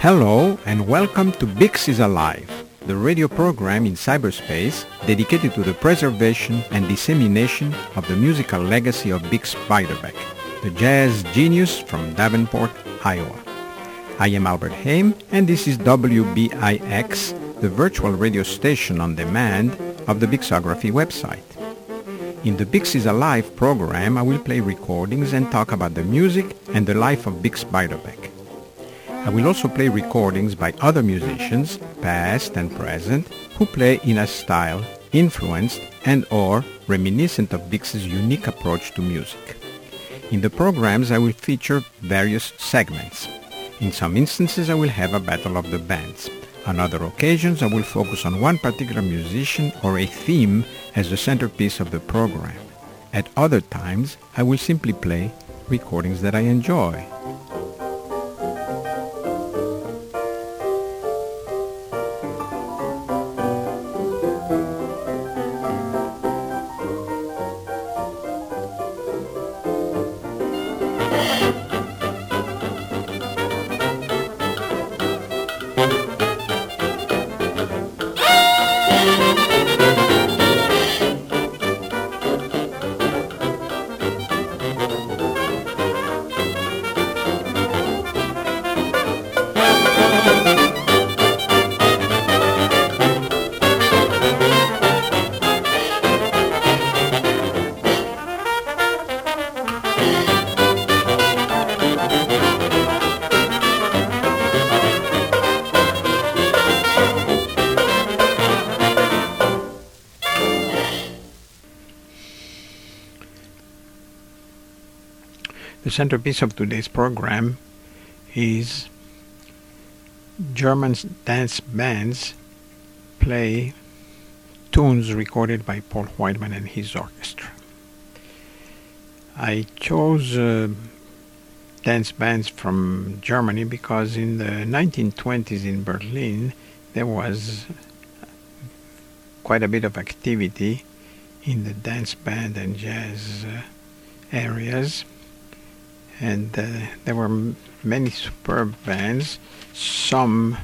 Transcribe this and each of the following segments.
Hello and welcome to Bix is Alive, the radio program in cyberspace dedicated to the preservation and dissemination of the musical legacy of Bix Beiderbecke, the jazz genius from Davenport, Iowa. I am Albert Haim and this is WBIX, the virtual radio station on demand of the Bixography website. In the Bix is Alive program, I will play recordings and talk about the music and the life of Bix Beiderbecke. I will also play recordings by other musicians, past and present, who play in a style influenced and or reminiscent of Bix's unique approach to music. In the programs, I will feature various segments. In some instances, I will have a battle of the bands. On other occasions, I will focus on one particular musician or a theme as the centerpiece of the program. At other times, I will simply play recordings that I enjoy. The centerpiece of today's program is German dance bands play tunes recorded by Paul Whiteman and his orchestra. I chose dance bands from Germany because in the 1920s in Berlin there was quite a bit of activity in the dance band and jazz areas. And there were many superb bands, some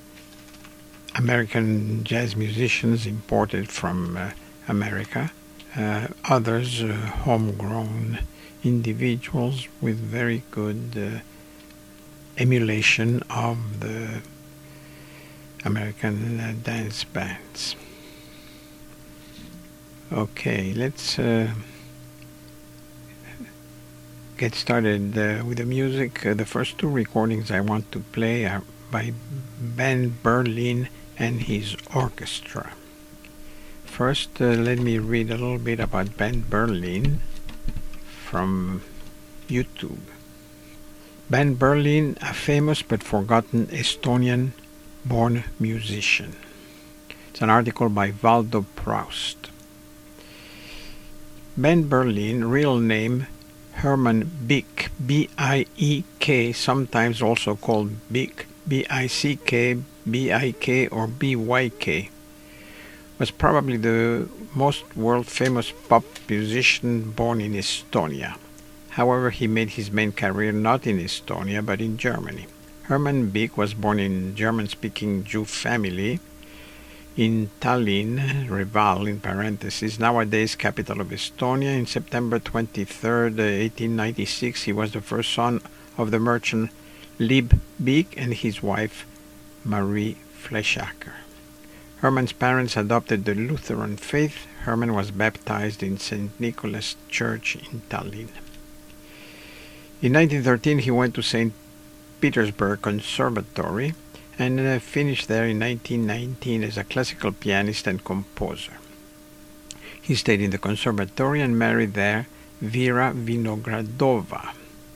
American jazz musicians imported from America, others homegrown individuals with very good emulation of the American dance bands. Okay, let's get started with the music. The first two recordings I want to play are by Ben Berlin and his orchestra. First, let me read a little bit about Ben Berlin from YouTube. Ben Berlin, a famous but forgotten Estonian-born musician. It's an article by Valdo Proust. Ben Berlin, real name Herman Bick, B-I-E-K, sometimes also called Bick, B-I-C-K, B-I-K, or B-Y-K, was probably the most world-famous pop musician born in Estonia. However, he made his main career not in Estonia, but in Germany. Herman Bick was born in German-speaking Jew family in Tallinn, Reval in parentheses, nowadays capital of Estonia. In September 23rd, 1896, he was the first son of the merchant Lib Bick and his wife Marie Fleschacker. Herman's parents adopted the Lutheran faith. Herman was baptized in St. Nicholas Church in Tallinn. In 1913, he went to St. Petersburg Conservatory and finished there in 1919 as a classical pianist and composer. He stayed in the conservatory and married there Vera Vinogradova.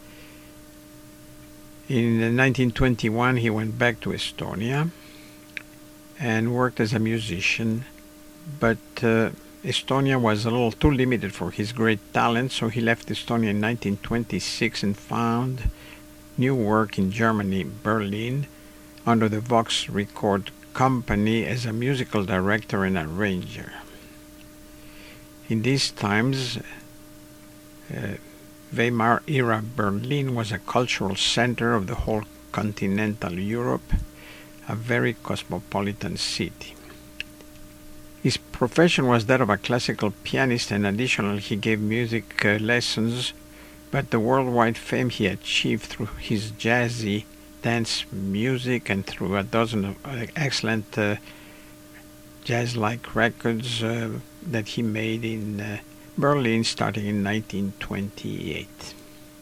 In 1921 he went back to Estonia and worked as a musician, but Estonia was a little too limited for his great talent, so he left Estonia in 1926 and found new work in Germany, Berlin, under the Vox Record Company as a musical director and arranger. In these times, Weimar-era Berlin was a cultural center of the whole continental Europe, a very cosmopolitan city. His profession was that of a classical pianist, and additionally he gave music lessons, but the worldwide fame he achieved through his jazzy dance music and through a dozen of excellent jazz-like records that he made in Berlin starting in 1928.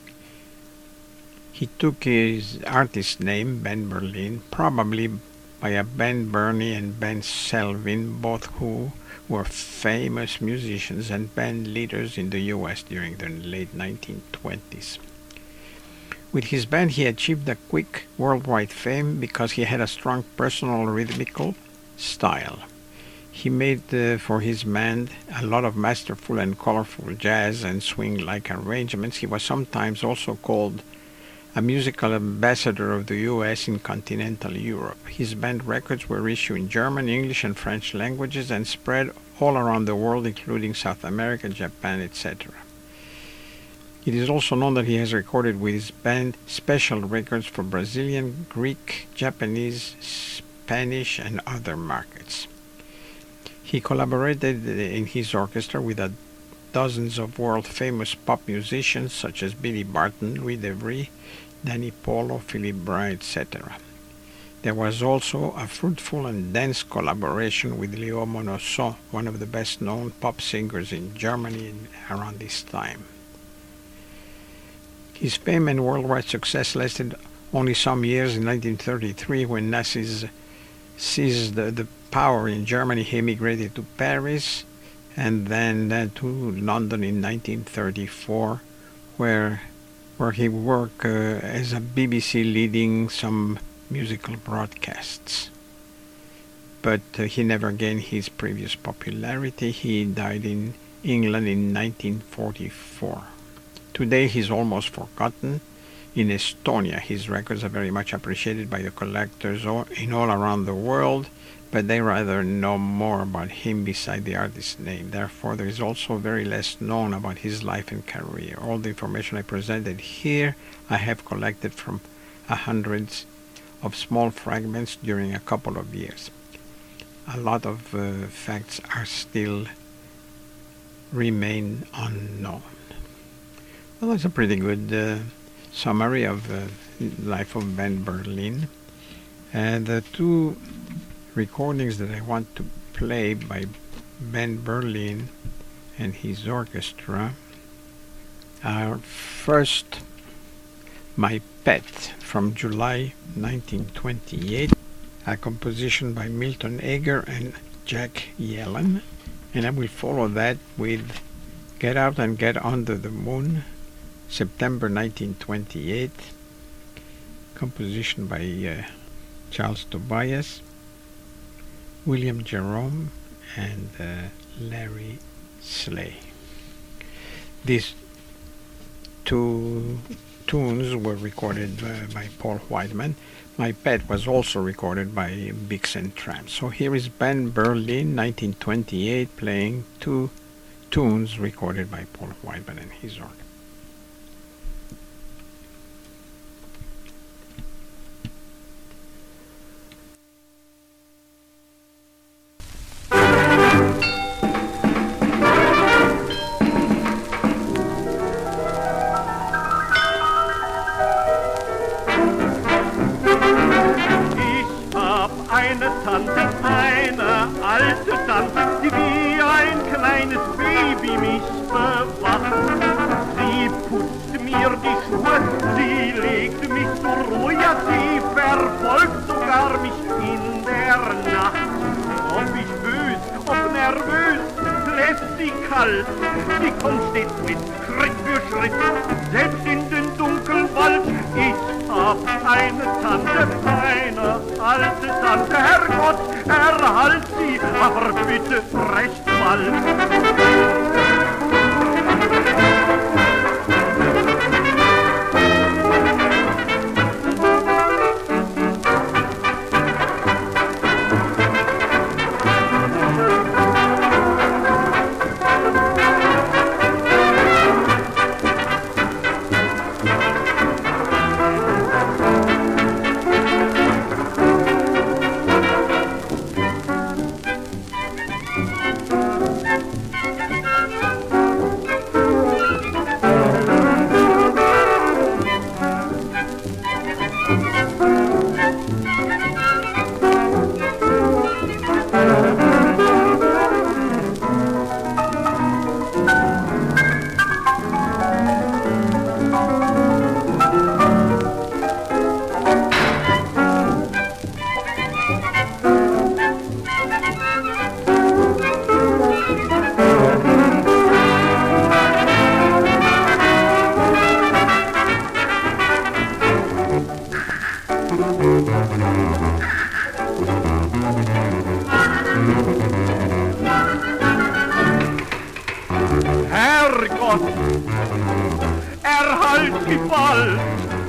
He took his artist name, Ben Berlin, probably by a Ben Bernie and Ben Selvin, both who were famous musicians and band leaders in the US during the late 1920s. With his band he achieved a quick worldwide fame because he had a strong personal rhythmical style. He made for his band a lot of masterful and colorful jazz and swing-like arrangements. He was sometimes also called a musical ambassador of the US in continental Europe. His band records were issued in German, English, and French languages and spread all around the world, including South America, Japan, etc. It is also known that he has recorded with his band special records for Brazilian, Greek, Japanese, Spanish, and other markets. He collaborated in his orchestra with dozens of world-famous pop musicians such as Billy Barton, Louis DeVry, Danny Polo, Philip Bry, etc. There was also a fruitful and dense collaboration with Léo Monosson, one of the best-known pop singers in Germany around this time. His fame and worldwide success lasted only some years. In 1933, when Nazis seized the power in Germany, he emigrated to Paris and then to London in 1934, where he worked as a BBC leading some musical broadcasts. But he never gained his previous popularity. He died in England in 1944. Today he is almost forgotten. In Estonia, his records are very much appreciated by the collectors in all around the world, but they rather know more about him beside the artist's name. Therefore, there is also very less known about his life and career. All the information I presented here I have collected from hundreds of small fragments during a couple of years. A lot of facts are still remain unknown. Well, that's a pretty good summary of the life of Ben Berlin. And the two recordings that I want to play by Ben Berlin and his orchestra are first My Pet from July 1928, a composition by Milton Ager and Jack Yellen, and I will follow that with Get Out and Get Under the Moon, September 1928, composition by Charles Tobias, William Jerome, and Larry Slay. These two tunes were recorded by Paul Whiteman. My Pet was also recorded by Bix and Tramps. So here is Ben Berlin, 1928, playing two tunes recorded by Paul Whiteman and his orchestra. Sie kommt stets mit, Schritt für Schritt, selbst in den dunklen Wald. Ich hab eine Tante, eine alte Tante, Herrgott, erhalt sie, aber bitte recht bald. Herrgott, erhalt die bald.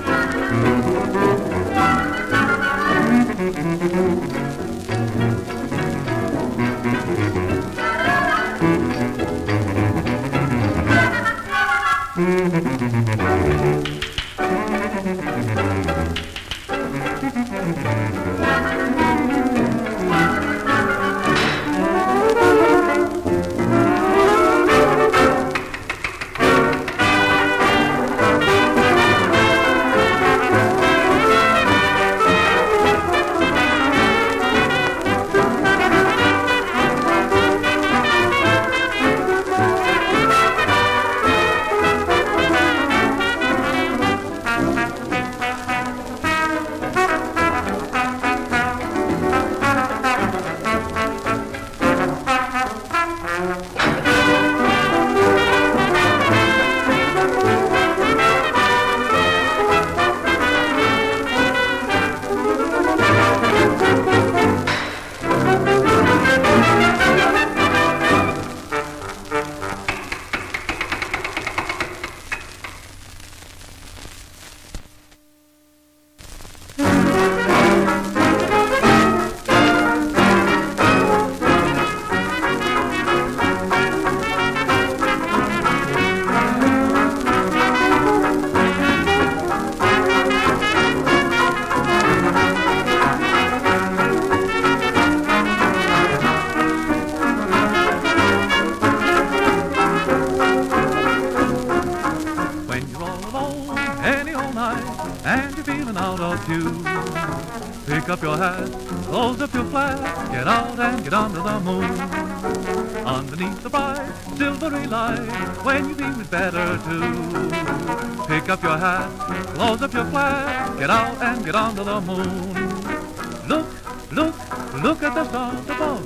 And you're feeling out of tune, pick up your hat, close up your flat, get out and get under the moon. Underneath the bright silvery light, when you feel it better too. Pick up your hat, close up your flat, get out and get under the moon. Look, look, look at the stars above.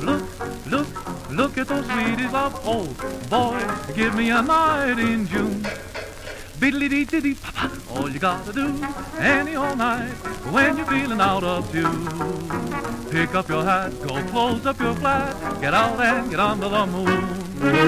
Look at those sweeties of oh boy, give me a night in June. Biddly-dee-dee-dee, papa, all you gotta do, any all night, when you're feeling out of tune. Pick up your hat, go close up your flat, get out and get under the moon.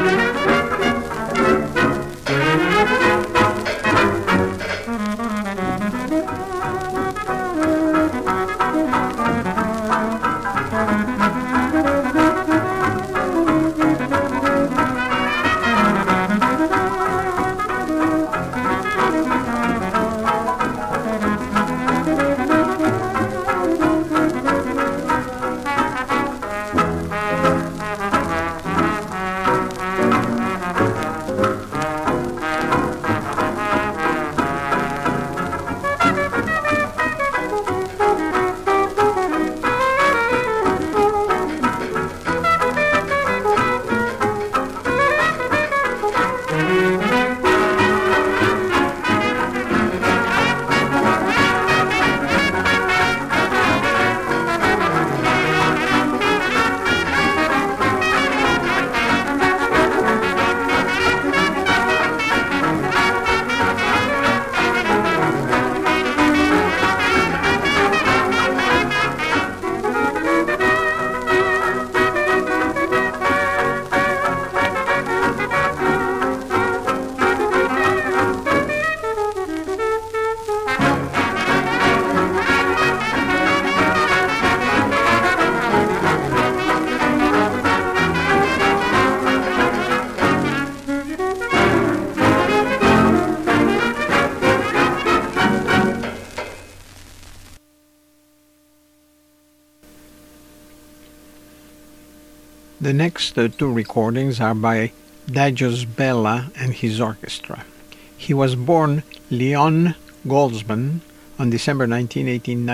The next two recordings are by Dagios Bella and his orchestra. He was born Leon Goldsman on December 19,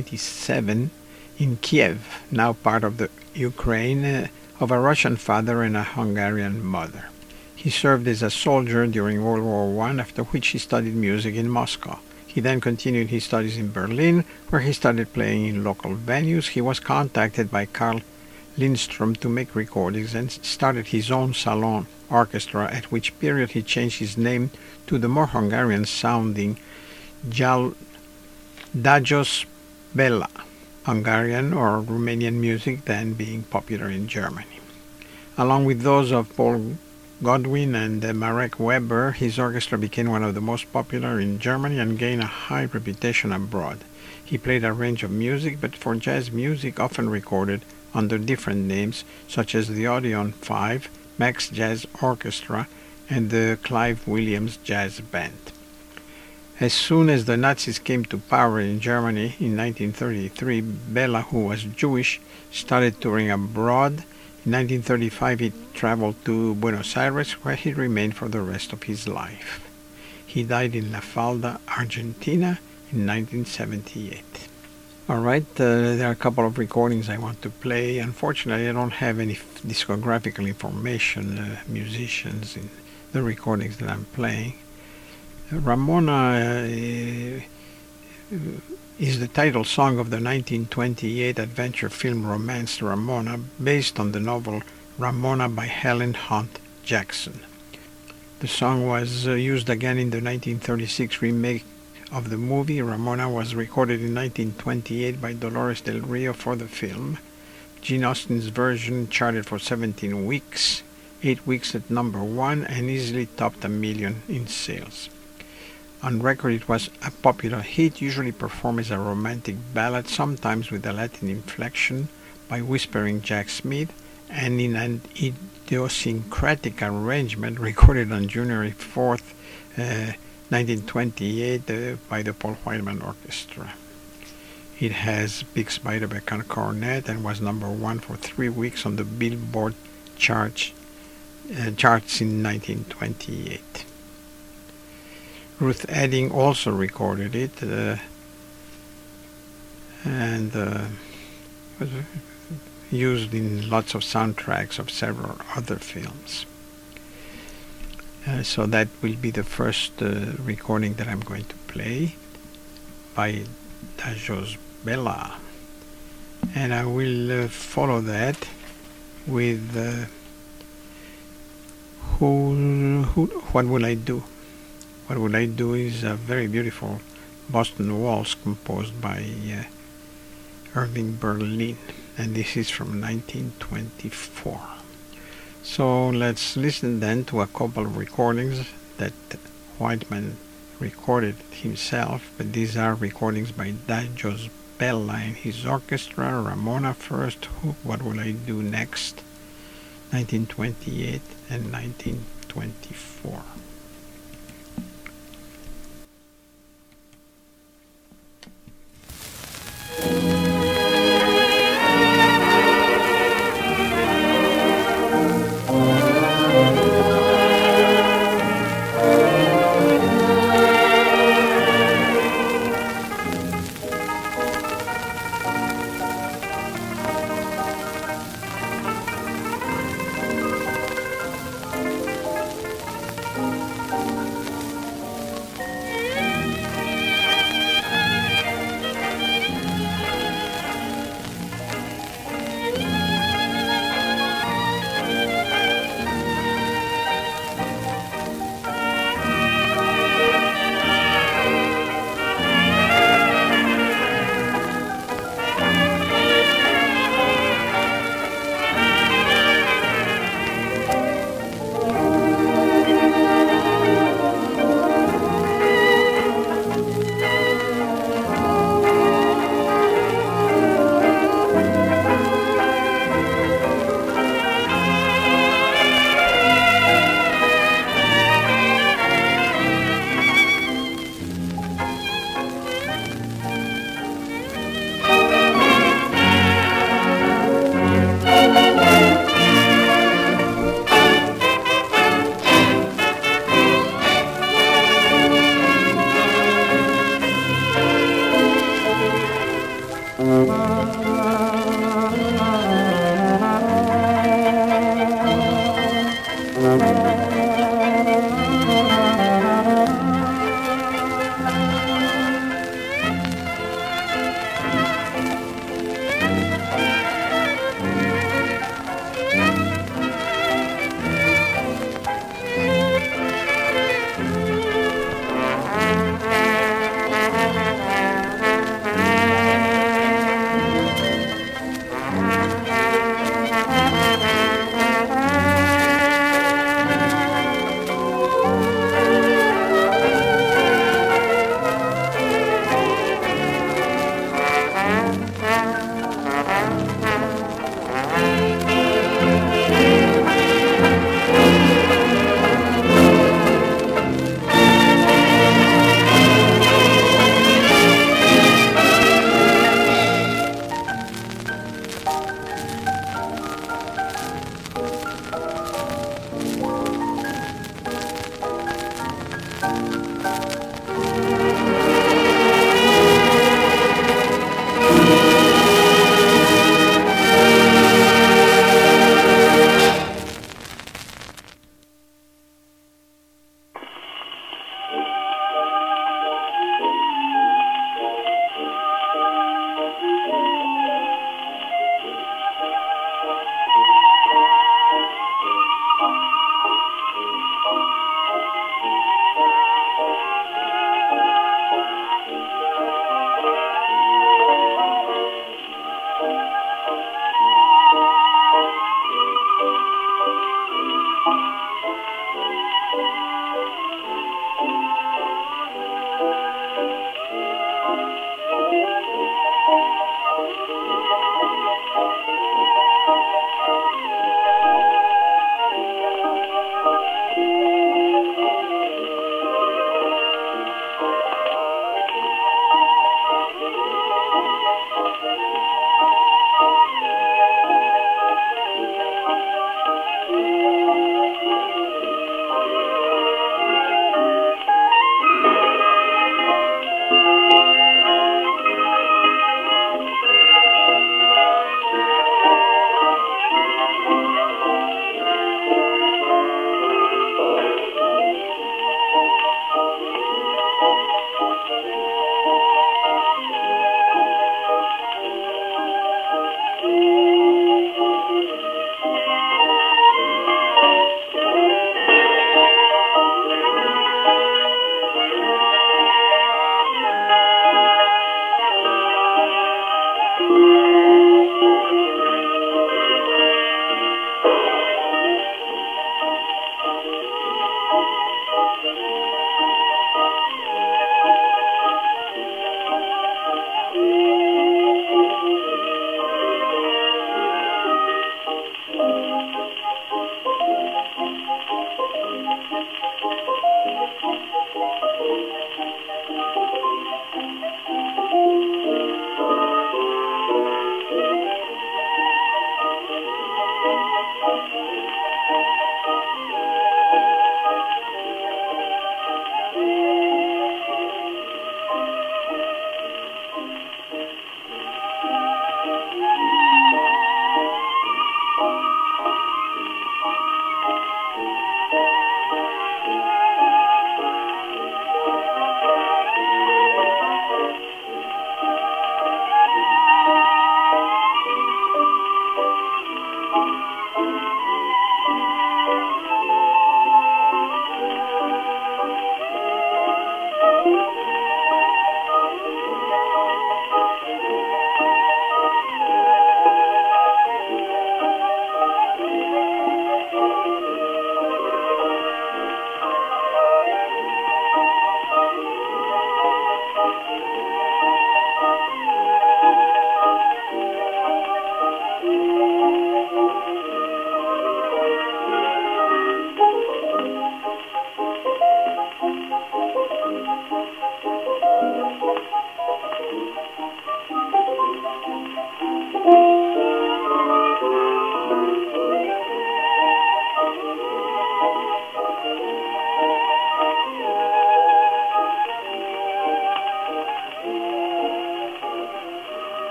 1897 in Kiev, now part of the Ukraine, of a Russian father and a Hungarian mother. He served as a soldier during World War I, after which he studied music in Moscow. He then continued his studies in Berlin, where he started playing in local venues. He was contacted by Carl Lindstrom to make recordings and started his own salon orchestra, at which period he changed his name to the more Hungarian-sounding Dagios Bella. Hungarian or Romanian music than being popular in Germany. Along with those of Paul Godwin and Marek Weber, his orchestra became one of the most popular in Germany and gained a high reputation abroad. He played a range of music, but for jazz music often recorded under different names, such as the Odeon 5, Max Jazz Orchestra, and the Clive Williams Jazz Band. As soon as the Nazis came to power in Germany in 1933, Bela, who was Jewish, started touring abroad. In 1935 he traveled to Buenos Aires, where he remained for the rest of his life. He died in La Falda, Argentina in 1978. Alright, there are a couple of recordings I want to play. Unfortunately, I don't have any discographical information, musicians in the recordings that I'm playing. Ramona is the title song of the 1928 adventure film Romance Ramona, based on the novel Ramona by Helen Hunt Jackson. The song was used again in the 1936 remake of the movie. Ramona was recorded in 1928 by Dolores Del Rio for the film. Gene Austen's version charted for 17 weeks, 8 weeks at number 1, and easily topped 1 million in sales. On record it was a popular hit, usually performed as a romantic ballad, sometimes with a Latin inflection by Whispering Jack Smith, and in an idiosyncratic arrangement recorded on January 4th, 1928 by the Paul Whiteman Orchestra. It has Big Beiderbecke on cornet and was number 1 for 3 weeks on the Billboard charts in 1928. Ruth Edding also recorded it and was used in lots of soundtracks of several other films. So that will be the first recording that I'm going to play by Dajos Bela, and I will follow that with What Will I Do? What Will I Do is a very beautiful Boston waltz composed by Irving Berlin, and this is from 1924. So let's listen then to a couple of recordings that Whiteman recorded himself, but these are recordings by Dajos Bela and his orchestra. Ramona first, What Will I Do Next, 1928 and 1924.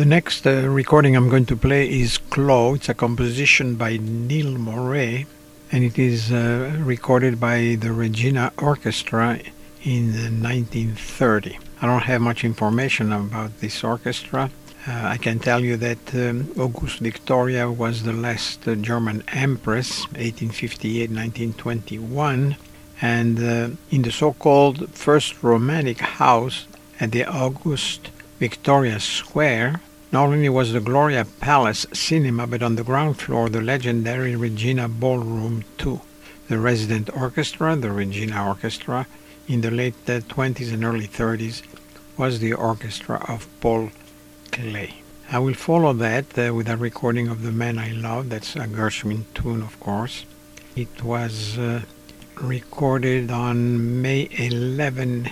The next recording I'm going to play is Clo. It's a composition by Neil Moray, and it is recorded by the Regina Orchestra in 1930. I don't have much information about this orchestra. I can tell you that Auguste Victoria was the last German empress, 1858-1921, and in the so-called first romantic house at the Auguste Victoria Square, not only was the Gloria Palace Cinema, but on the ground floor the legendary Regina Ballroom too. The resident orchestra, the Regina Orchestra, in the late 20s and early 30s, was the orchestra of Paul Klee. I will follow that with a recording of The Man I Love. That's a Gershwin tune, of course. It was recorded on May 11,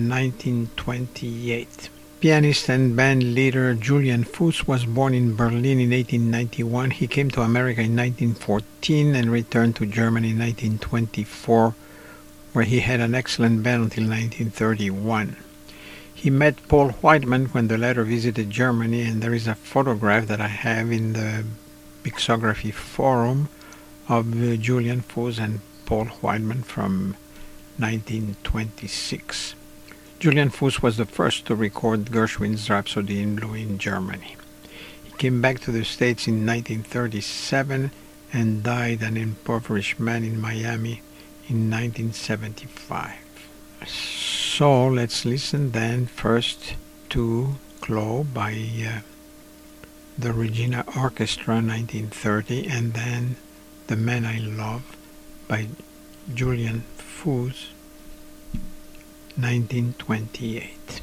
1928. Pianist and band leader Julian Fuss was born in Berlin in 1891. He came to America in 1914 and returned to Germany in 1924, where he had an excellent band until 1931. He met Paul Whiteman when the latter visited Germany, and there is a photograph that I have in the Mixography Forum of Julian Fuss and Paul Whiteman from 1926. Julian Fuss was the first to record Gershwin's Rhapsody in Blue in Germany. He came back to the States in 1937 and died an impoverished man in Miami in 1975. So let's listen then first to Clo by the Regina Orchestra 1930, and then The Man I Love by Julian Fuss 1928.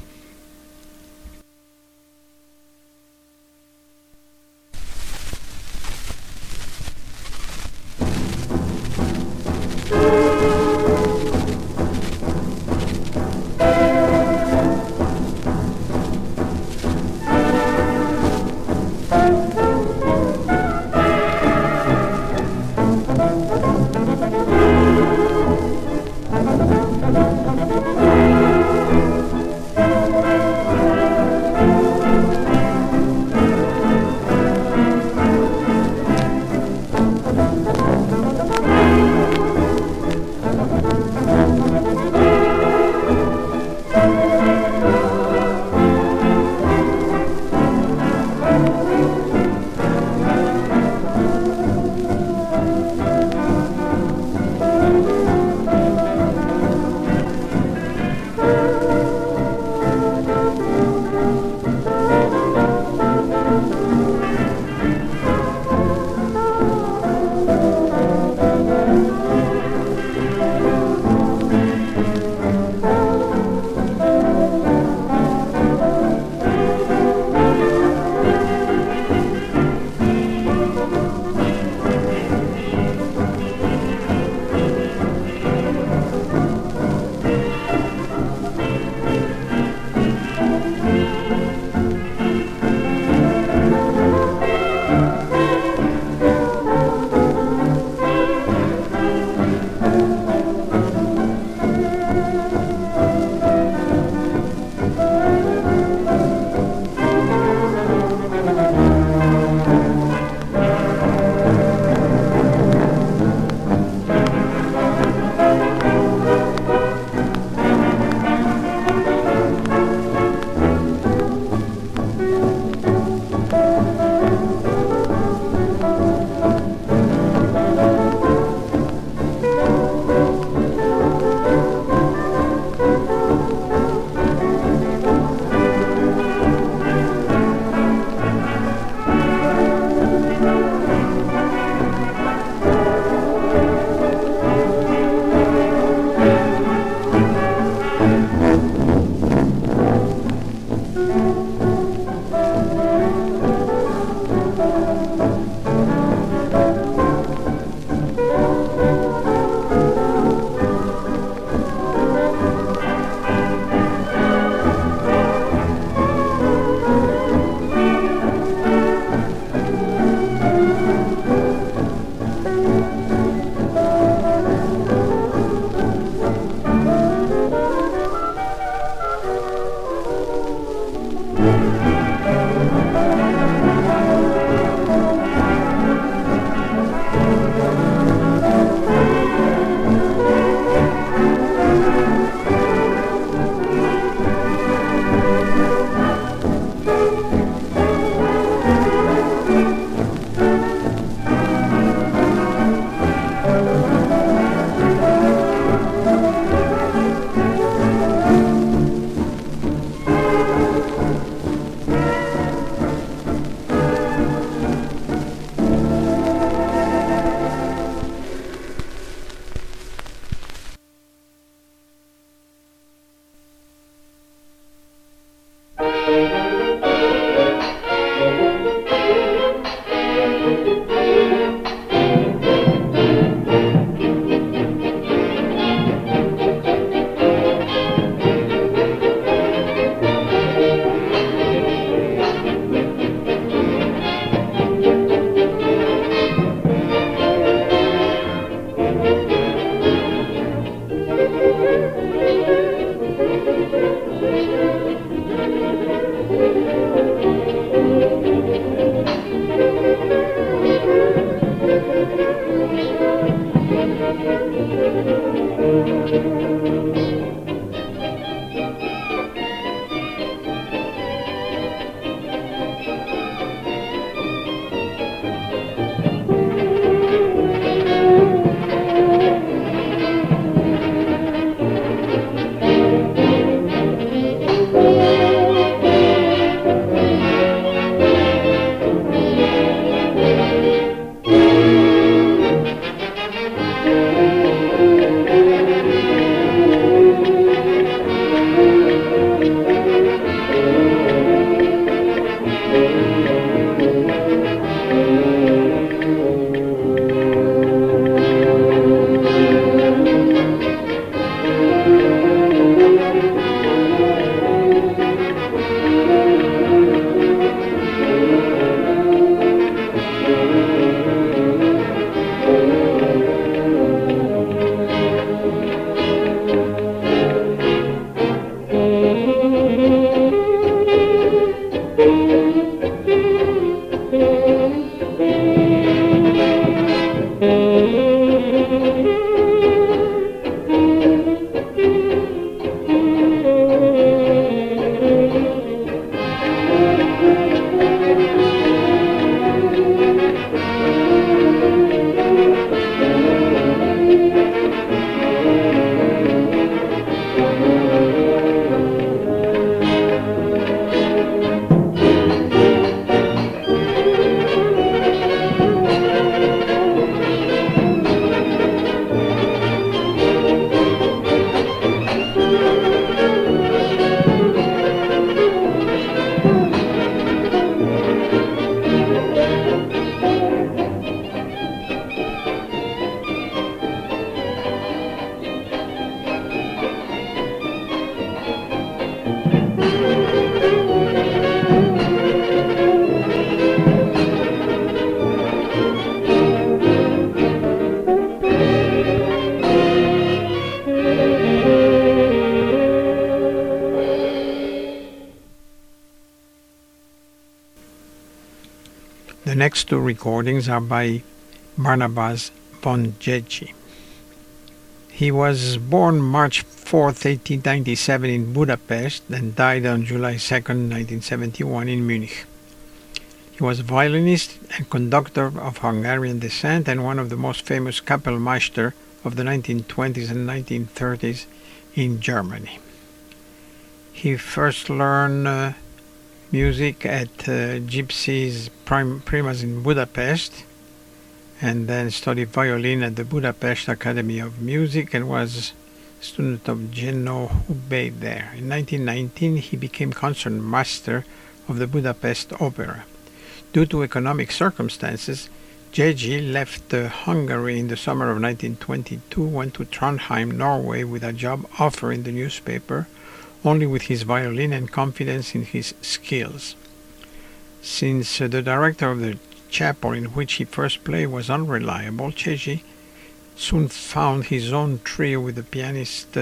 next two recordings are by Barnabas von Jegy. He was born March 4th, 1897 in Budapest and died on July 2nd, 1971 in Munich. He was a violinist and conductor of Hungarian descent and one of the most famous Kapellmeister of the 1920s and 1930s in Germany. He first learned music at Gypsy's Primas in Budapest, and then studied violin at the Budapest Academy of Music and was a student of Jenő Hubay there. In 1919 he became concertmaster of the Budapest Opera. Due to economic circumstances, Jegy left Hungary in the summer of 1922, went to Trondheim, Norway with a job offer in the newspaper, only with his violin and confidence in his skills. Since the director of the chapel in which he first played was unreliable, Jegy soon found his own trio with the pianist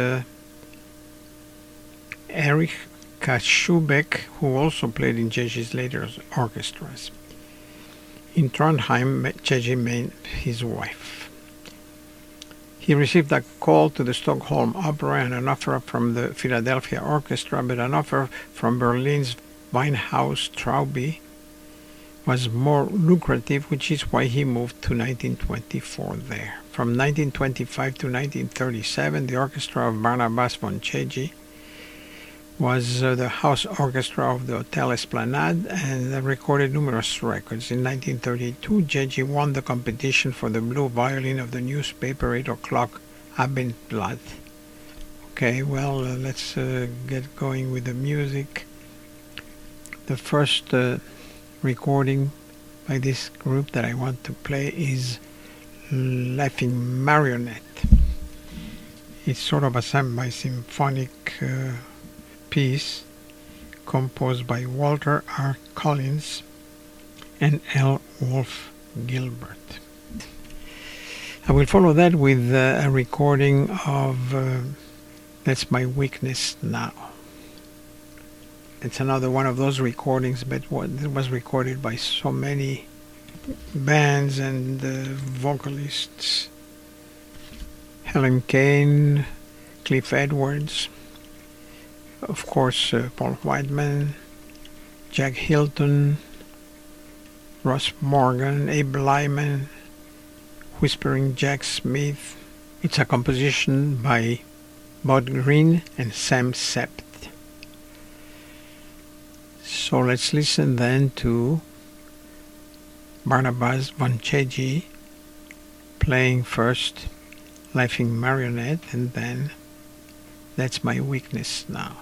Erich Kaschubeck, who also played in Jezy's later orchestras. In Trondheim, Jegy met his wife. He received a call to the Stockholm Opera and an offer from the Philadelphia Orchestra, but an offer from Berlin's Weinhaus Traube was more lucrative, which is why he moved to 1924 there. From 1925 to 1937, the orchestra of Barnabas von Jegy was the house orchestra of the Hotel Esplanade and recorded numerous records. In 1932, Jegy won the competition for the blue violin of the newspaper 8 o'clock Abendblatt. Okay, well, let's get going with the music. The first recording by this group that I want to play is Laughing Marionette. It's sort of a semi-symphonic piece composed by Walter R. Collins and L. Wolf Gilbert. I will follow that with a recording of That's My Weakness Now. It's another one of those recordings, but it was recorded by so many bands and vocalists. Helen Kane, Cliff Edwards, of course Paul Whiteman, Jack Hilton, Ross Morgan, Abe Lyman, Whispering Jack Smith. It's a composition by Bud Green and Sam Sept. So let's listen then to Barnabas von Jegy playing first Laughing Marionette and then That's My Weakness Now.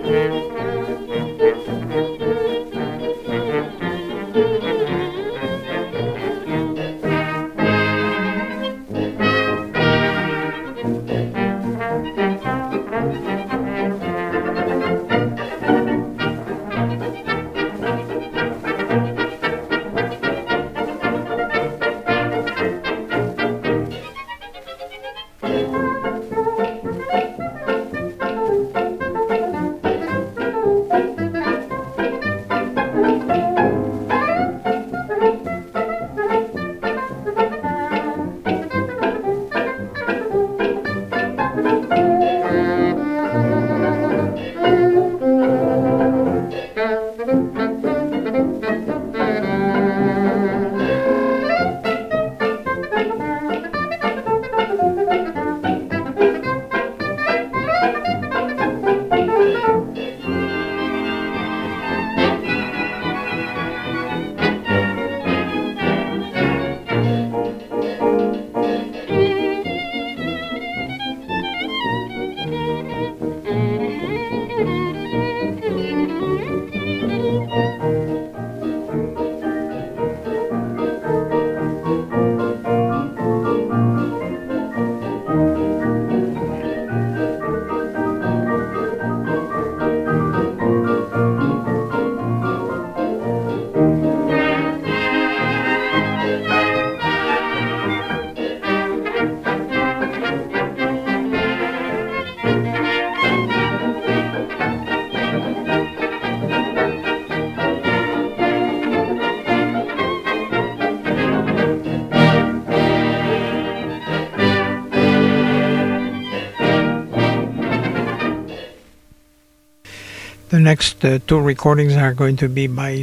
The next two recordings are going to be by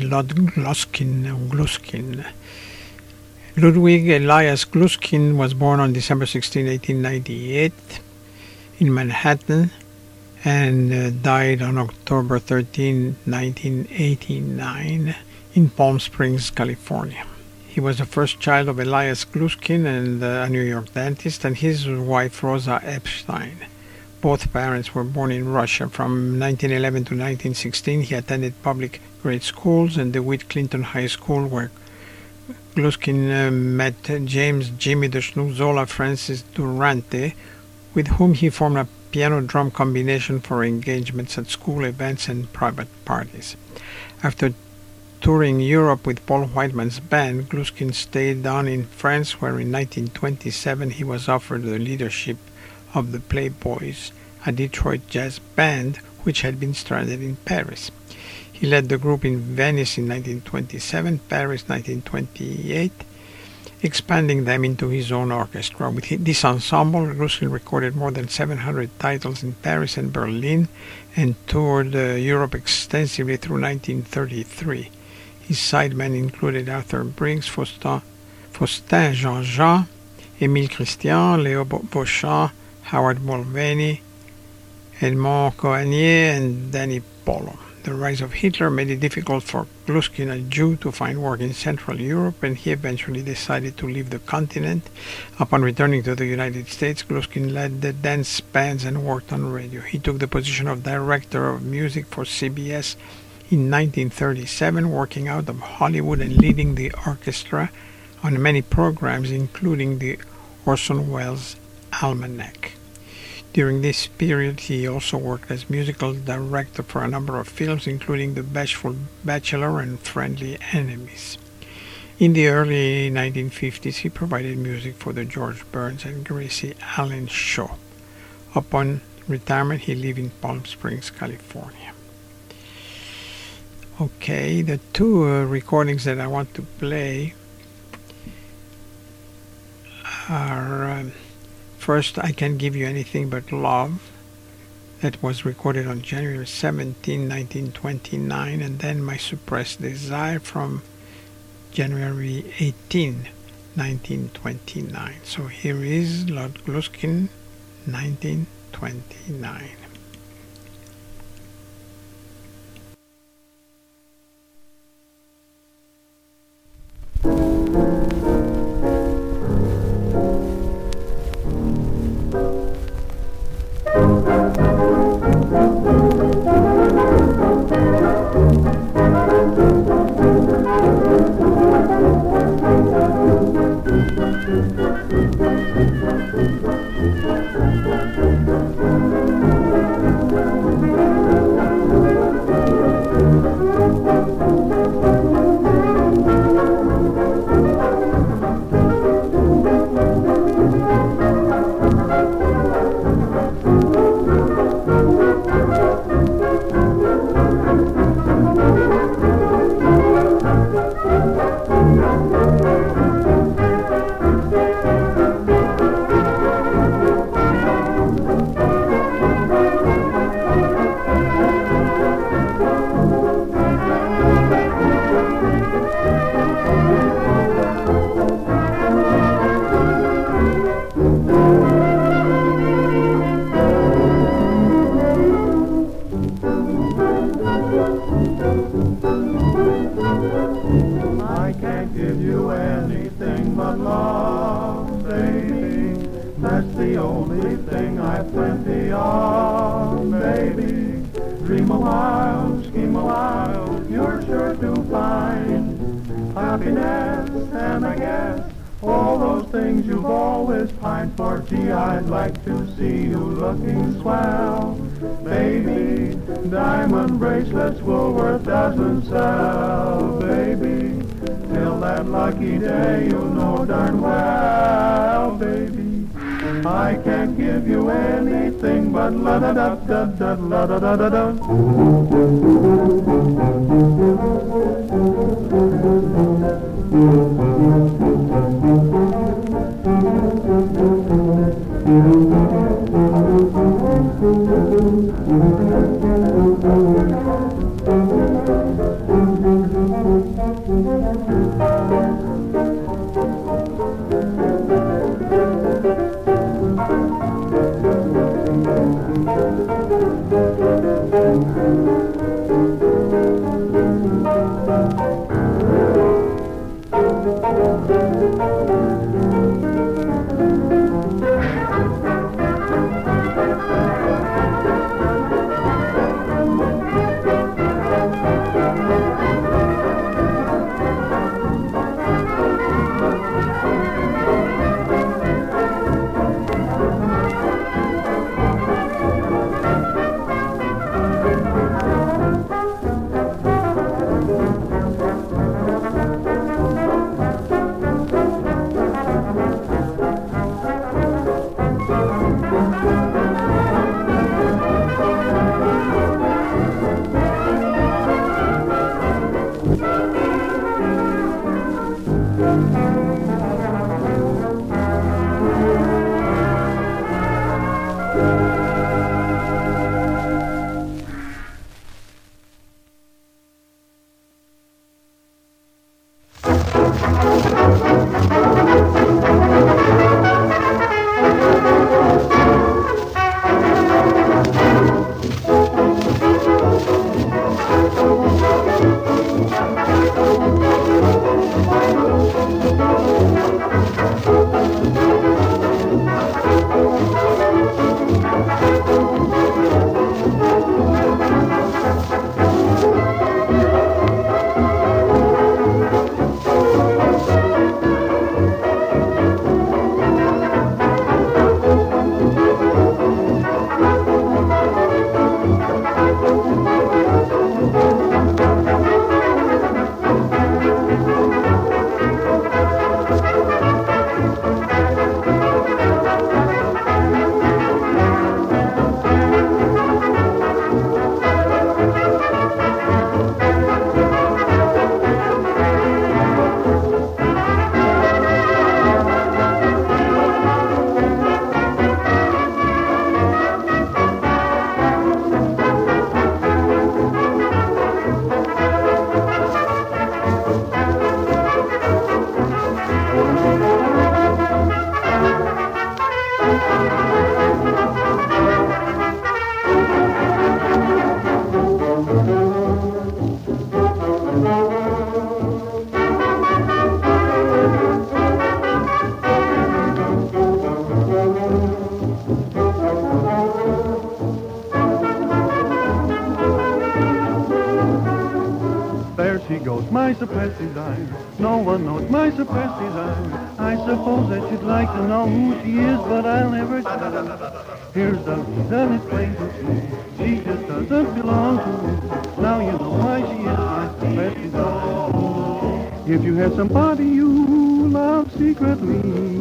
Gluskin. Ludwig Elias Gluskin was born on December 16, 1898 in Manhattan and died on October 13, 1989 in Palm Springs, California. He was the first child of Elias Gluskin and a New York dentist and his wife Rosa Epstein. Both parents were born in Russia. From 1911 to 1916, he attended public grade schools and DeWitt Clinton High School, where Gluskin met James Jimmy de Snuzola Francis Durante, with whom he formed a piano-drum combination for engagements at school events and private parties. After touring Europe with Paul Whiteman's band, Gluskin stayed on in France, where in 1927 he was offered the leadership of the Playboys, a Detroit jazz band which had been stranded in Paris. He led the group in Venice in 1927, Paris 1928, expanding them into his own orchestra. With this ensemble, Gluskin recorded more than 700 titles in Paris and Berlin and toured Europe extensively through 1933. His sidemen included Arthur Briggs, Faustin Jean-Jean, Émile Christian, Léo Beauchamp, Howard Mulvaney, Edmond Coanier, and Danny Polo. The rise of Hitler made it difficult for Gluskin, a Jew, to find work in Central Europe, and he eventually decided to leave the continent. Upon returning to the United States, Gluskin led the dance bands and worked on radio. He took the position of director of music for CBS in 1937, working out of Hollywood and leading the orchestra on many programs, including the Orson Welles Almanac. During this period, he also worked as musical director for a number of films, including The Bashful Bachelor and Friendly Enemies. In the early 1950s, he provided music for the George Burns and Gracie Allen show. Upon retirement, he lived in Palm Springs, California. Okay, the two recordings that I want to play are first, I Can't Give You Anything But Love, that was recorded on January 17, 1929, and then My Suppressed Desire from January 18, 1929. So here is Lord Gluskin, 1929. him a while, you're sure to find happiness, and I guess all those things you've always pined for. Gee, I'd like to see you looking swell. Baby, diamond bracelets Woolworth doesn't sell. Baby, till that lucky day you know darn well. Baby, I can't give you anything but la-da-da-da-da, la-da-da-da-da. My suppressed desire, no one knows my suppressed desire. I suppose that you'd like to know who she is, but I'll never tell. Here's the reason, it's plain to see. She just doesn't belong to me. Now you know why she is my suppressed desire. If you have somebody you love secretly,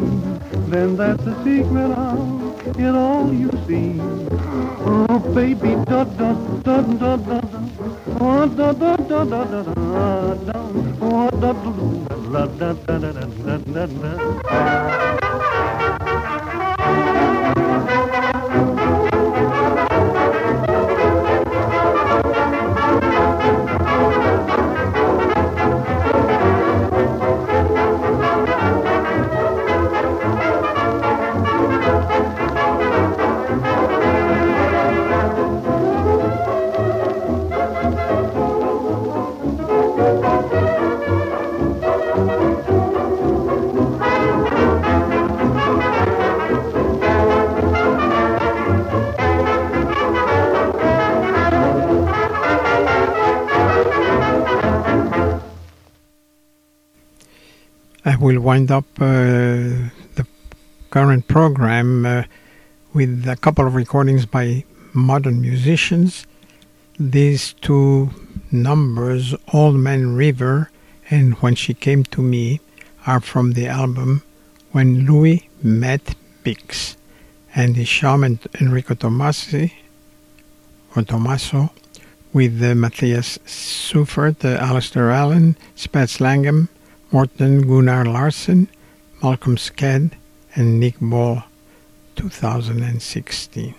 then that's the secret of it all, you see. Oh, baby, da da da da da da. Oh, da da da da da da. Oh, da da da da da da da. we'll wind up the current program with a couple of recordings by modern musicians. These two numbers, Old Man River and When She Came to Me, are from the album When Louis Met Bix. Andy Schaum and Enrico Tommaso, with Matthias Seufert, Alistair Allen, Spats Langham, Morten Gunnar Larsen, Malcolm Sked, and Nick Ball, 2016.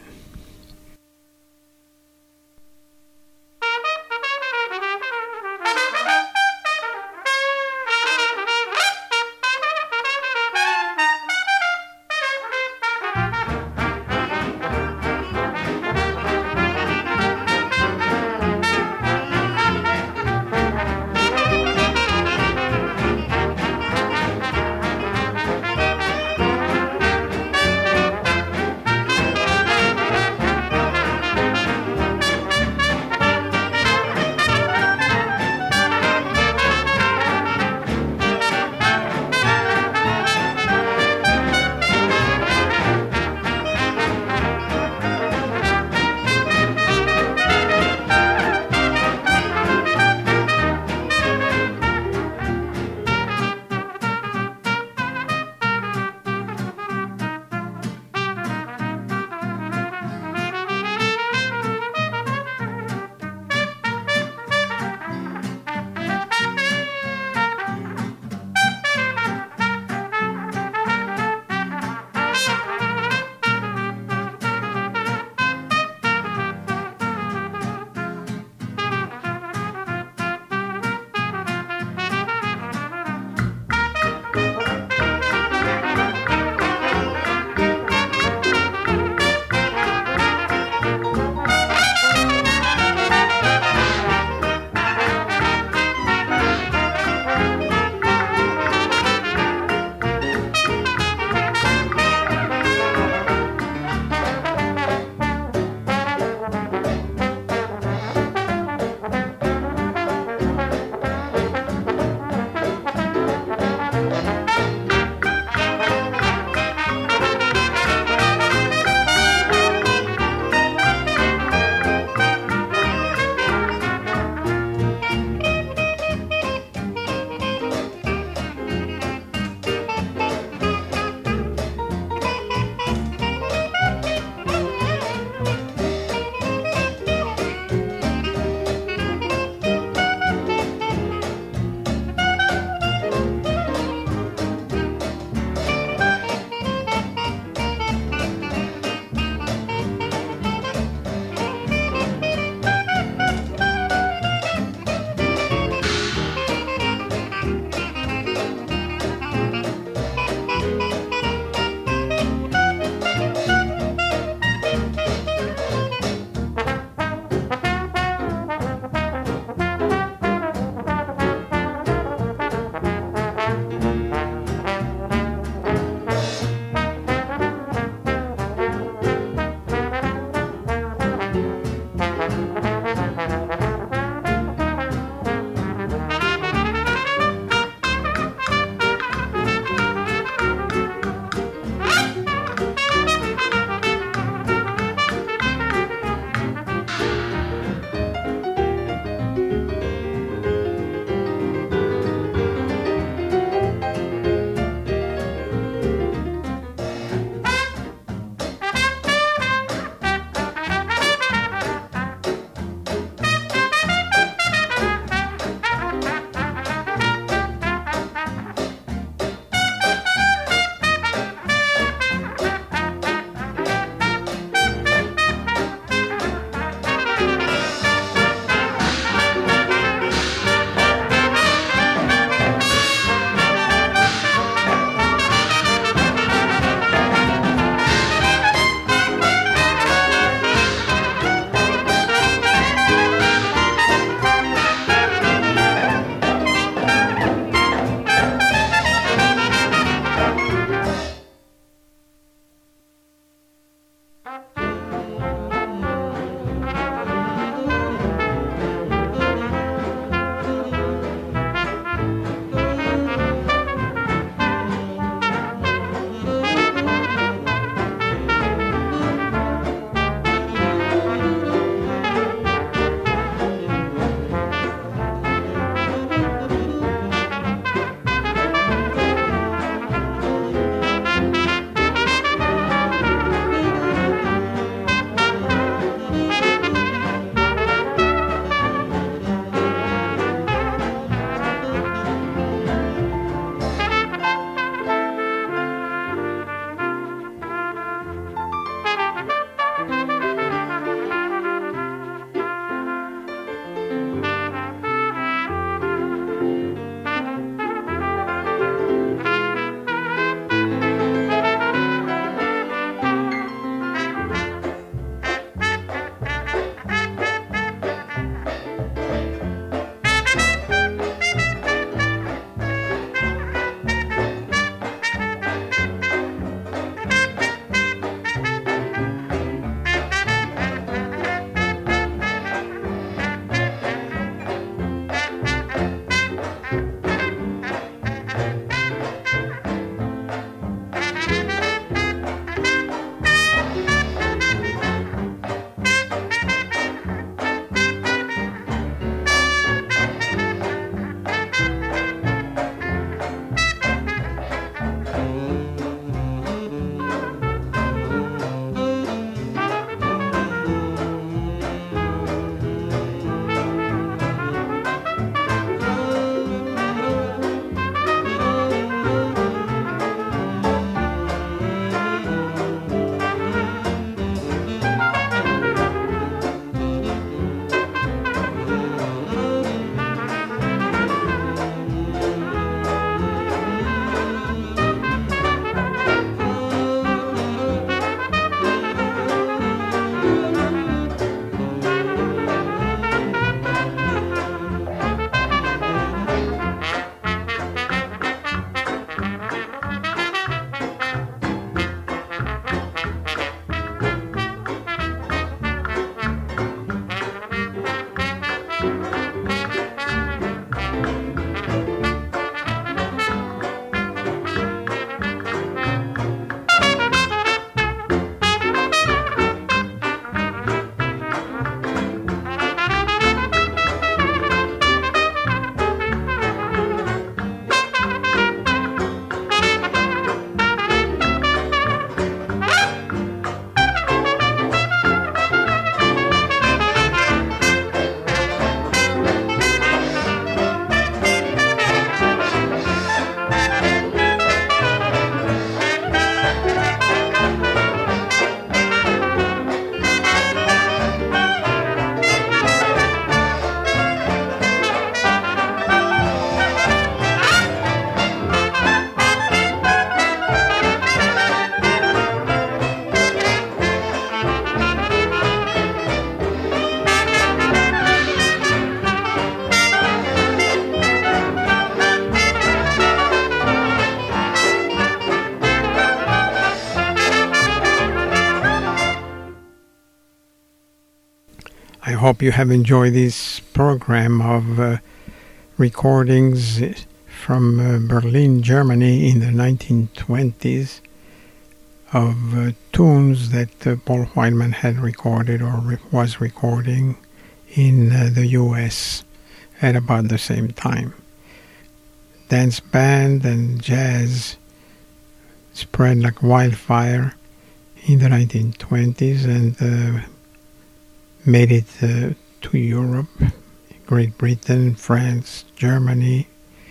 hope you have enjoyed this program of recordings from Berlin, Germany in the 1920s of tunes that Paul Whiteman had recorded or was recording in the U.S. at about the same time. Dance band and jazz spread like wildfire in the 1920s and made it to Europe, Great Britain, France, Germany,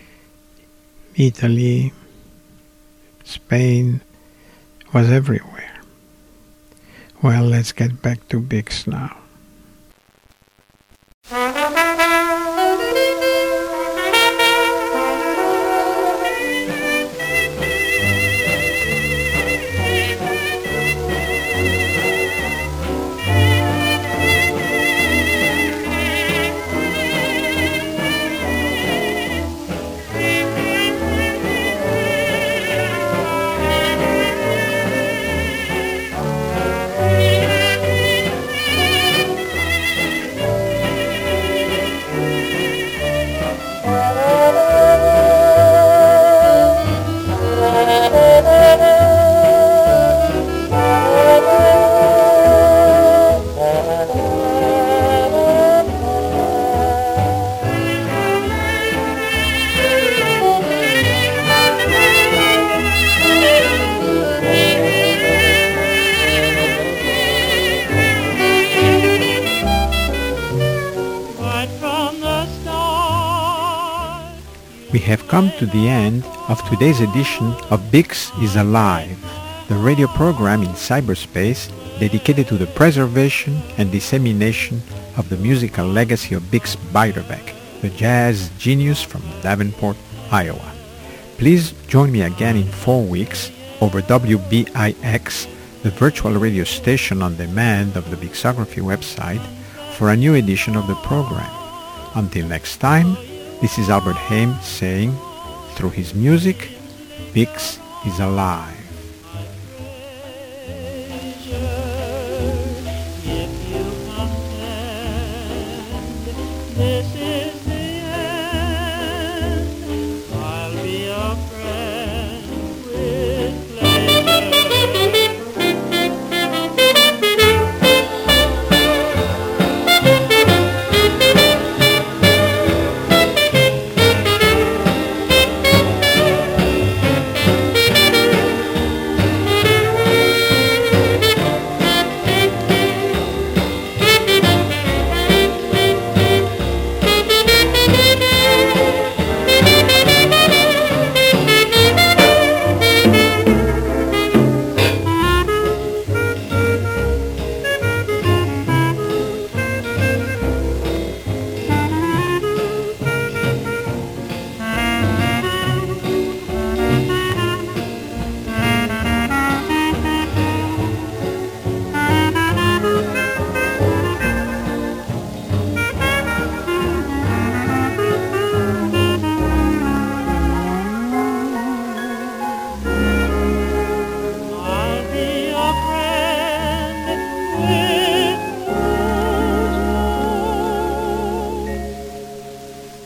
Italy, Spain, was everywhere. Well, let's get back to Bix now. We have come to the end of today's edition of Bix is Alive, the radio program in cyberspace dedicated to the preservation and dissemination of the musical legacy of Bix Beiderbecke, the jazz genius from Davenport, Iowa. Please join me again in 4 weeks over WBIX, the virtual radio station on demand of the Bixography website, for a new edition of the program. Until next time, this is Albert Haim saying, through his music, Bix is alive.